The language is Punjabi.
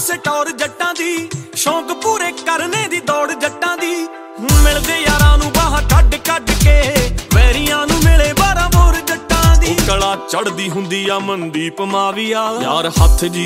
ਪਾਸੇ ਟੌਰ ਜੱਟਾਂ ਦੀ, ਸ਼ੌਂਕ ਪੂਰੇ ਕਰਨੇ ਦੀ ਦੌੜ ਜੱਟਾਂ ਦੀ। ਮਿਲਦੇ ਯਾਰਾਂ ਨੂੰ ਬਾਹਾਂ ਕੱਢ ਕੱਢ ਕੇ, ਵੈਰੀਆਂ ਨੂੰ ਮਿਲੇ 12 ਮੋਰ ਜੱਟਾਂ ਦੀ। ਕਲਾ ਚੜਦੀ ਹੁੰਦੀ ਆ ਮਨਦੀਪ ਮਾਵੀਆ, ਯਾਰ ਹੱਥ ਜੀ